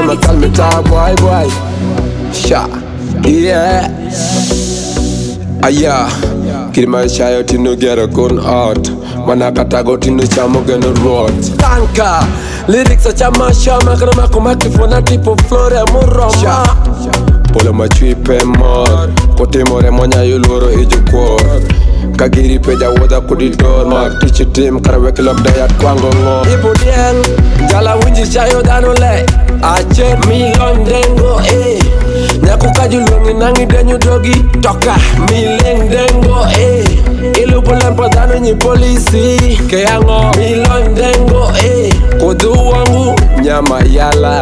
my tell me talk boy. Sha, yeah. Aya, kirima shayo tino get a gun out. Manakata go tino chamo geno rot. Tanka, lyrics a chama shama kana makomati fona tipo flore muroma. Polo machui pe mor, kote more monya yuloro ejukor. Kagiri peja woda kudidor mak teach team karawe kilok dayat kwango ngo. Ipo dieng, jala winji shayo danole. Ache mi londengo Nyaku kajulungi nangi denyu dogi Toka mi lengdengo Ilupo lempo dano nyi polisi Keango mi londengo Kudu wangu nyama yala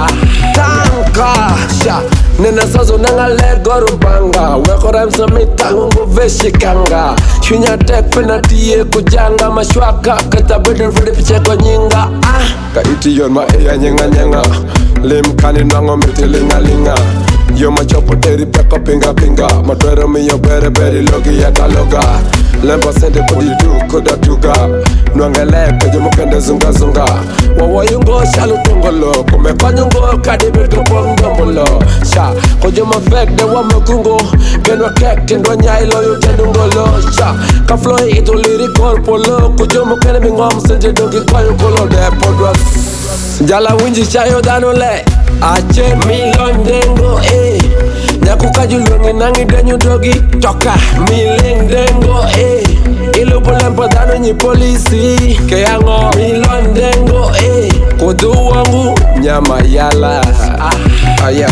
Tanka Sha Nena sazo nanga lego rubanga Weko remsa mitangu nguveshi kanga Shunya tek penatiye kujanga Mashwaka kata bedel fude piche kwa nyinga Ka iti yon ma eya nyenga Lim kani nango miti linga Yo ma chopo teri peko pinga Matwero mi yo beri logi yata loga Lempa sende kodi du koda tuga Nwangele pejo mukende zunga Wawa yungo shalu tungolo Kume kwa nyungo kadi beto pongdombolo Sha kojo ma fek de wa mekungo Genwa kek kendwa nyai lo yu tendungolo Sha ka floy ito lirikol polo Kojo mukende mingom senje dongi kwa yukolo de podwa Jala winji chayo danole Ache mi londengo Nyaku kajulungi nangi denyu dogi Toka mi lengdengo Ilupo lempo dano nyi polisi Keango mi londengo Kudu wangu nyama yala Aya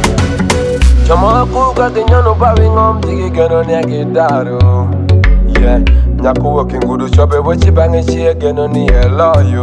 Chama aku kaki nyono bawi ngom Jigi geno nyaki daru Yeah Nyaku wakingudu chobe wachi bangi chie geno ni eloyo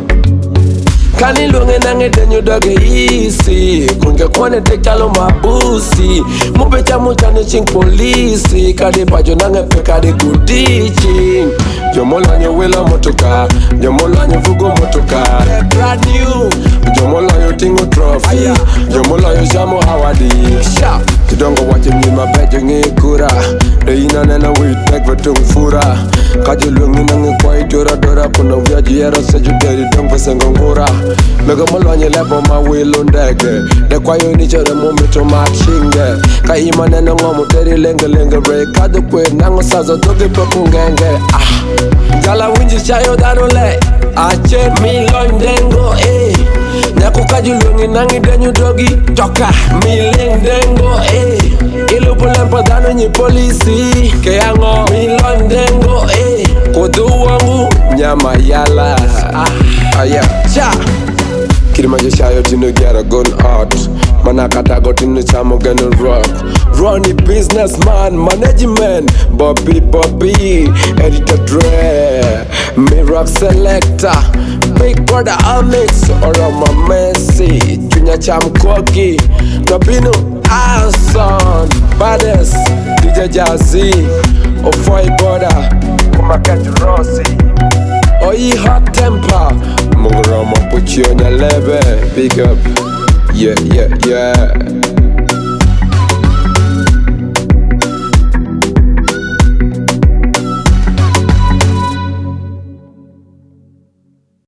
Kani lunge nange denyu doge easy Kunge kwane dekalo mabusi Mupecha mutane ching polisi Kadi pajo nange peka de kudiching Jomola nye wela motoka Jomola nye fugo motoka Brand new Jomola yo tingo trophy Jomola yo jamo hawadi Sha Kidongo wache mima bejo nge kura Reina nena witek vetung fura Kaji lungi nange kwa dora Kuna viaji yero seju deri dong vesengo ngura Mega molwanye lepo ma wilo ndege De kwa yo ni chere mumito machinge Ka ima nena ngomu teri lenge re Kado kwe nango sazo doge peku ngenge Jala winji chayo danole Ache mi londengo Nyaku kajulungi nangi denyu dogi Toka mi lengdengo Ilupo lempo dano nyi polisi Keango mi londengo Kudu wangu nyama yala Aya Cha Kirimajo shayo tino get a gun out Manakata go tino chamo geno rock Ronnie businessman, management Bobby, editor Dre Me rock selector Big brother Amix Orama Messi Junior Cham Kogi Nabino Ason Baddest DJ Jazzy Ofoy brother Kumakati Rossi Oyi hot temper Mungurama put you on your level Big up Yeah